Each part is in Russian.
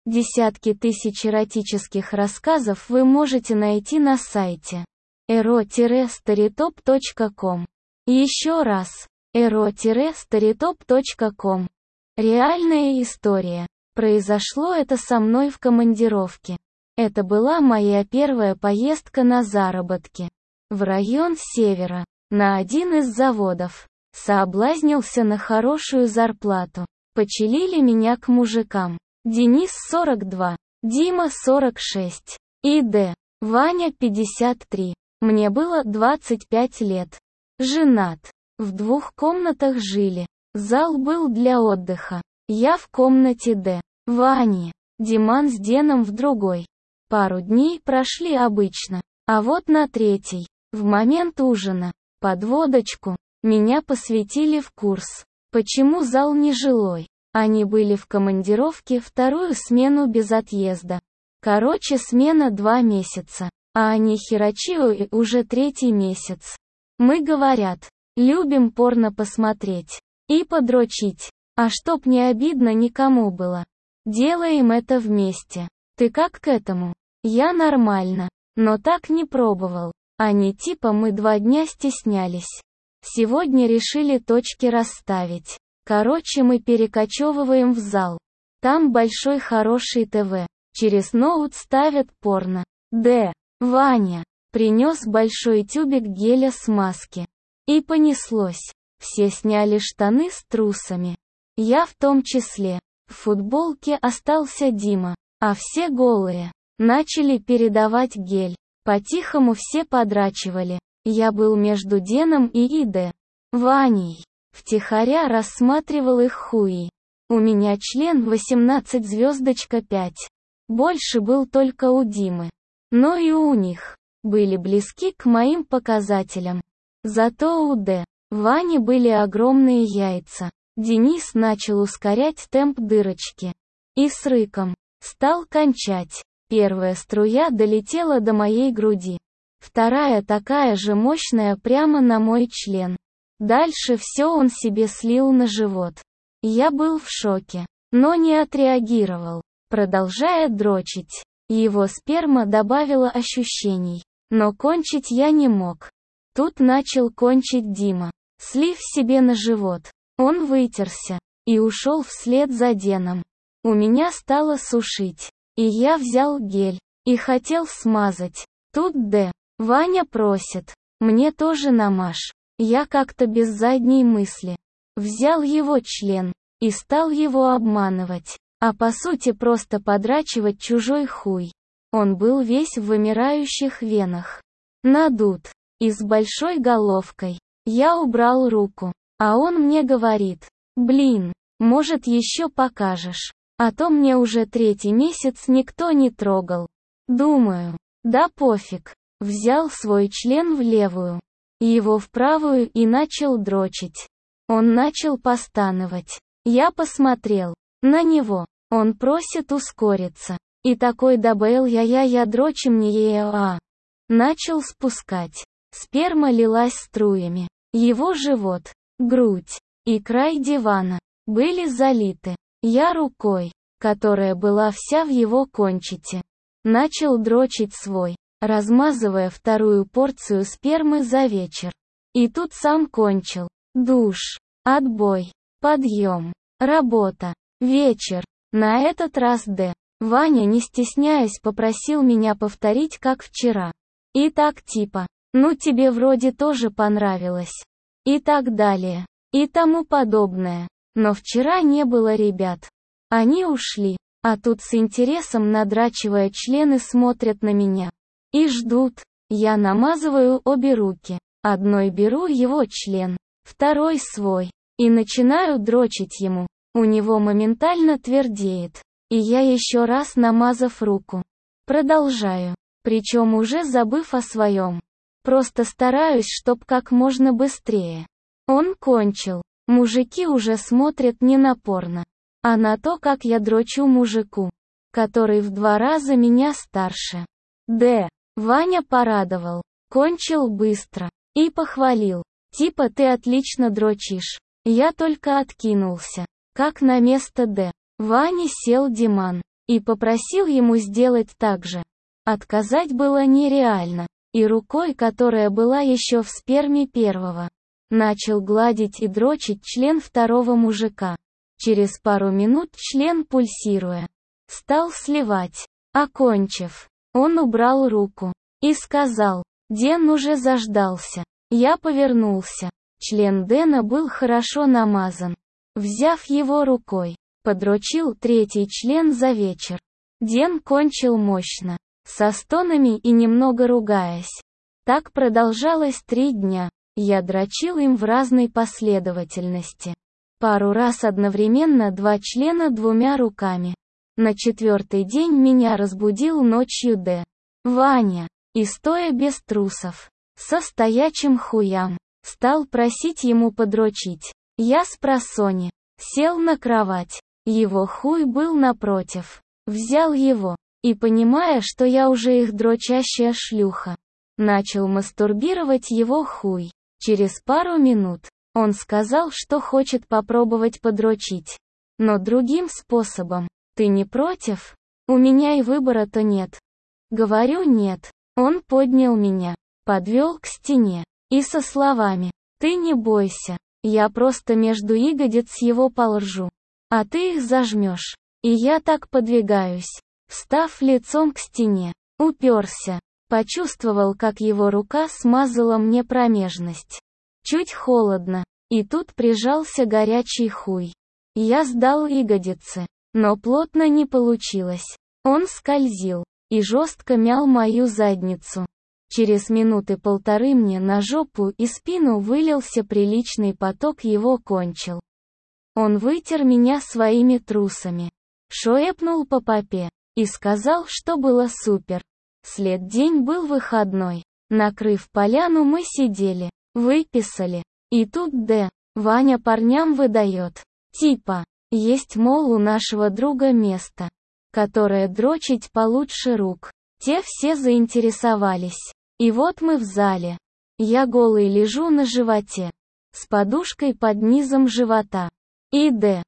Десятки тысяч эротических рассказов вы можете найти на сайте ero-storytop.com. Еще раз, ero-storytop.com. Реальная история. Произошло это со мной в командировке. Это была моя первая поездка на заработки. В район Севера, на один из заводов. Соблазнился на хорошую зарплату. Почилили меня к мужикам. Денис 42, Дима 46, и Д. Ваня 53. Мне было 25 лет. Женат. В 2 комнатах жили. Зал был для отдыха. Я в комнате Д. Вани. Диман с Деном в другой. Пару дней прошли обычно. А вот на 3-й, в момент ужина, под водочку, меня посвятили в курс. Почему зал нежилой? Они были в командировке 2-ю смену без отъезда. Короче, смена 2 месяца. А они херачио уже 3-й месяц. Мы, говорят, любим порно посмотреть. И подрочить. А чтоб не обидно никому было. Делаем это вместе. Ты как к этому? Я нормально. Но так не пробовал. Они типа мы 2 дня стеснялись. Сегодня решили точки расставить. Короче, мы перекочевываем в зал. Там большой хороший ТВ. Через ноут ставят порно. Д. Ваня принес большой тюбик геля с маски. И понеслось. Все сняли штаны с трусами. Я в том числе. В футболке остался Дима. А все голые. Начали передавать гель. По-тихому все подрачивали. Я был между Деном и Д. Ваней. Втихаря рассматривал их хуи. У меня член 18,5. Больше был только у Димы. Но и у них. Были близки к моим показателям. Зато у Д. Вани были огромные яйца. Денис начал ускорять темп дырочки. И с рыком. Стал кончать. Первая струя долетела до моей груди. Вторая такая же мощная прямо на мой член. Дальше все он себе слил на живот. Я был в шоке, но не отреагировал, продолжая дрочить. Его сперма добавила ощущений, но кончить я не мог. Тут начал кончить Дима, слив себе на живот. Он вытерся и ушел вслед за Деном. У меня стало сушить, и я взял гель и хотел смазать. Тут Д. Ваня просит, мне тоже намажь. Я как-то без задней мысли взял его член и стал его обманывать, а по сути просто подрачивать чужой хуй. Он был весь в вымирающих венах, надут и с большой головкой. Я убрал руку, а он мне говорит: блин, может еще покажешь, а то мне уже 3-й месяц никто не трогал. Думаю, да пофиг, взял свой член в левую, его в правую и начал дрочить. Он начал постановать. Я посмотрел на него. Он просит ускориться. И такой добавил я дрочи мне Начал спускать. Сперма лилась струями. Его живот, грудь и край дивана были залиты. Я рукой, которая была вся в его кончите, начал дрочить свой, размазывая 2-ю порцию спермы за вечер. И тут сам кончил. Душ, отбой, подъем, работа, вечер. На этот раз Д. Ваня, не стесняясь, попросил меня повторить как вчера. И так типа, ну тебе вроде тоже понравилось. И так далее. И тому подобное. Но вчера не было ребят. Они ушли. А тут с интересом, надрачивая члены, смотрят на меня. И ждут. Я намазываю обе руки. Одной беру его член, второй свой. И начинаю дрочить ему. У него моментально твердеет. И я еще раз, намазав руку, продолжаю. Причем уже забыв о своем. Просто стараюсь, чтоб как можно быстрее. Он кончил. Мужики уже смотрят не на порно, а на то, как я дрочу мужику, который в 2 раза меня старше. Д. Ваня порадовал. Кончил быстро. И похвалил. Типа ты отлично дрочишь. Я только откинулся. Как на место Д. Вани сел Диман. и попросил ему сделать так же. Отказать было нереально, и рукой, которая была еще в сперме первого, начал гладить и дрочить член второго мужика. Через пару минут член, пульсируя, стал сливать. Окончив, он убрал руку и сказал: «Дэн уже заждался». Я повернулся. Член Дэна был хорошо намазан. Взяв его рукой, подрочил третий член за вечер. Дэн кончил мощно, со стонами и немного ругаясь. Так продолжалось 3 дня. Я дрочил им в разной последовательности. Пару раз одновременно 2 члена 2 руками. На 4-й день меня разбудил ночью Ваня, и стоя без трусов, со стоячим хуям, стал просить ему подрочить. Я спросонья сел на кровать. Его хуй был напротив. Взял его, и, понимая, что я уже их дрочащая шлюха, начал мастурбировать его хуй. Через пару минут он сказал, что хочет попробовать подрочить, но другим способом. «Ты не против? У меня и выбора-то нет». Говорю: «Нет». Он поднял меня, подвел к стене, и со словами: «Ты не бойся, я просто между ягодиц его полжу, а ты их зажмешь». И я так подвигаюсь, встав лицом к стене, уперся, почувствовал, как его рука смазала мне промежность. Чуть холодно, и тут прижался горячий хуй. Я сдал ягодицы, но плотно не получилось. Он скользил и жестко мял мою задницу. Через минуты 1,5 мне на жопу и спину вылился приличный поток, его кончил. Он вытер меня своими трусами, шлепнул по попе и сказал, что было супер. След день был выходной. Накрыв поляну, мы сидели, выписали. И тут Ваня парням выдает. Типа, есть, мол, у нашего друга место, которое дрочить получше рук. Те все заинтересовались. И вот мы в зале. Я голый лежу на животе, с подушкой под низом живота. И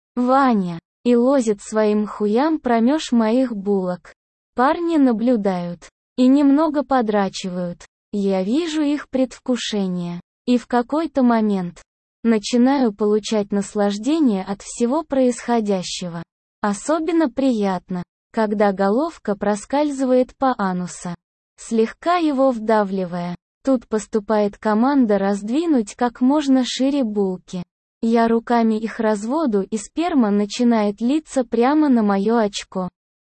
Ваня, и лозит своим хуям промеж моих булок. Парни наблюдают и немного подрачивают. Я вижу их предвкушение. И в какой-то момент начинаю получать наслаждение от всего происходящего. Особенно приятно, когда головка проскальзывает по ануса, слегка его вдавливая. Тут поступает команда раздвинуть как можно шире булки. Я руками их разводу, и сперма начинает литься прямо на мое очко.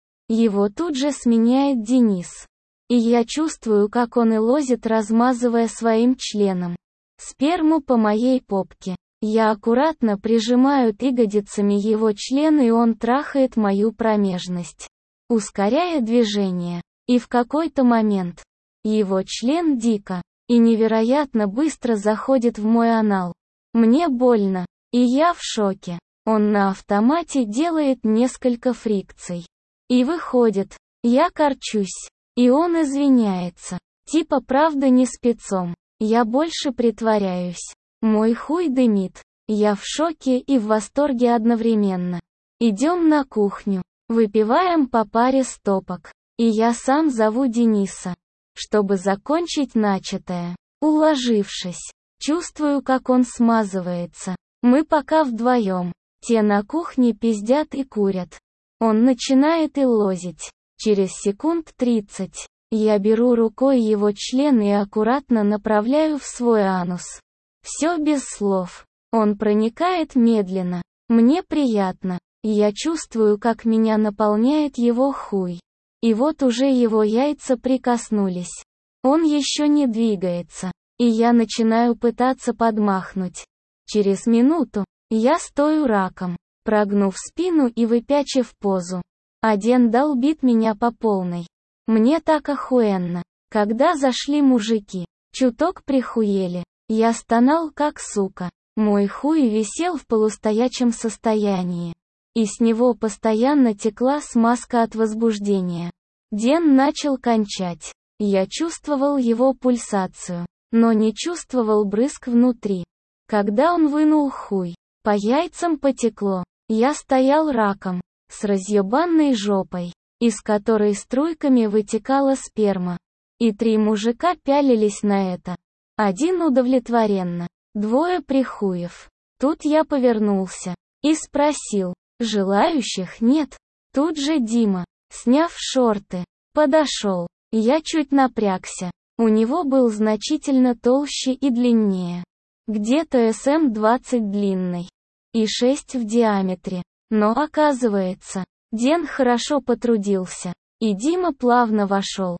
Его тут же сменяет Денис. И я чувствую, как он и лозит, размазывая своим членом сперму по моей попке. Я аккуратно прижимаю ягодицами его член, и он трахает мою промежность, ускоряя движение. И в какой-то момент его член дико и невероятно быстро заходит в мой анал. Мне больно, и я в шоке. Он на автомате делает несколько фрикций и выходит. Я корчусь, и он извиняется. Типа, правда, не спецом. Я больше притворяюсь. Мой хуй дымит. Я в шоке и в восторге одновременно. Идем на кухню. Выпиваем по паре стопок. И я сам зову Дениса, чтобы закончить начатое. Уложившись, чувствую, как он смазывается. Мы пока вдвоем. Те на кухне пиздят и курят. Он начинает и лозить. Через секунд 30. Я беру рукой его член и аккуратно направляю в свой анус. Все без слов. Он проникает медленно. Мне приятно. Я чувствую, как меня наполняет его хуй. И вот уже его яйца прикоснулись. Он еще не двигается. И я начинаю пытаться подмахнуть. Через минуту я стою раком, прогнув спину и выпячив позу. Дэн долбит меня по полной. Мне так охуенно. Когда зашли мужики, чуток прихуели. Я стонал как сука. Мой хуй висел в полустоячем состоянии. И с него постоянно текла смазка от возбуждения. Дэн начал кончать. Я чувствовал его пульсацию, но не чувствовал брызг внутри. Когда он вынул хуй, по яйцам потекло. Я стоял раком, с разъебанной жопой, из которой струйками вытекала сперма. И 3 мужика пялились на это. 1 удовлетворенно, 2 прихуев. Тут я повернулся и спросил: желающих нет? Тут же Дима, сняв шорты, подошел. Я чуть напрягся. У него был значительно толще и длиннее. Где-то СМ-20 длинной. И 6 в диаметре. Но оказывается, Ден хорошо потрудился. И Дима плавно вошел.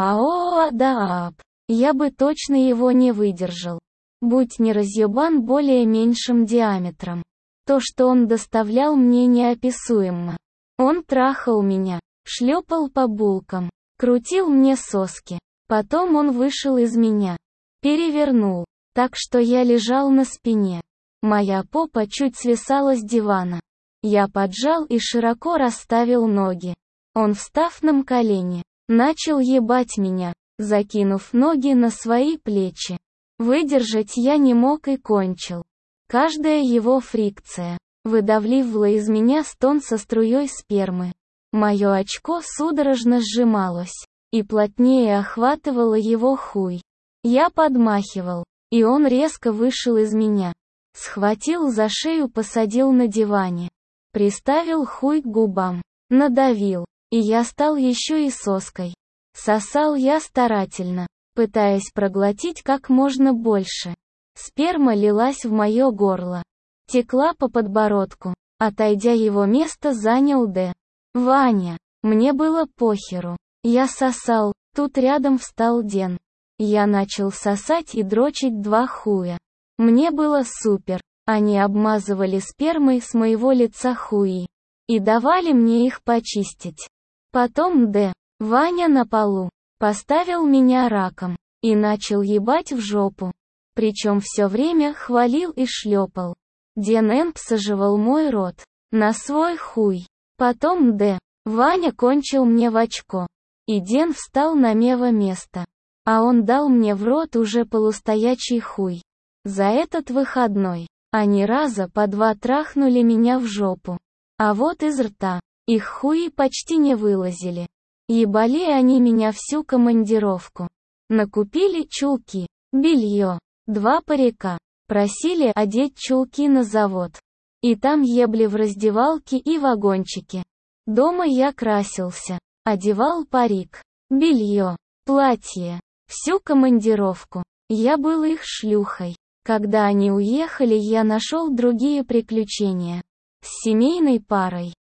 Аоа-да-ап. Я бы точно его не выдержал. Будь не разъебан более меньшим диаметром. То, что он доставлял мне неописуемо. Он трахал меня, шлепал по булкам, крутил мне соски. Потом он вышел из меня. Перевернул, так что я лежал на спине. Моя попа чуть свисала с дивана. Я поджал и широко расставил ноги. Он, встав на колени, начал ебать меня, закинув ноги на свои плечи. Выдержать я не мог и кончил. Каждая его фрикция выдавливала из меня стон со струей спермы. Мое очко судорожно сжималось и плотнее охватывало его хуй. Я подмахивал, и он резко вышел из меня. Схватил за шею, посадил на диване. Приставил хуй к губам. Надавил, и я стал еще и соской. Сосал я старательно, пытаясь проглотить как можно больше. Сперма лилась в мое горло. Текла по подбородку. Отойдя, его место занял Д. Ваня. Мне было похеру. Я сосал, тут рядом встал Ден. Я начал сосать и дрочить 2 хуя. Мне было супер. Они обмазывали спермой с моего лица хуи. И давали мне их почистить. Потом Д. Ваня на полу поставил меня раком и начал ебать в жопу. Причем все время хвалил и шлепал. Ден эмпсаживал мой рот на свой хуй. Потом Д. Ваня кончил мне в очко. И Ден встал на мево место. А он дал мне в рот уже полустоячий хуй. За этот выходной они раза по 2 трахнули меня в жопу. А вот из рта их хуи почти не вылазили. Ебали они меня всю командировку. Накупили чулки, белье, 2 парика. Просили одеть чулки на завод. И там ебли в раздевалке и вагончике. Дома я красился, одевал парик, белье, платье. Всю командировку. Я был их шлюхой. Когда они уехали, я нашел другие приключения. С семейной парой.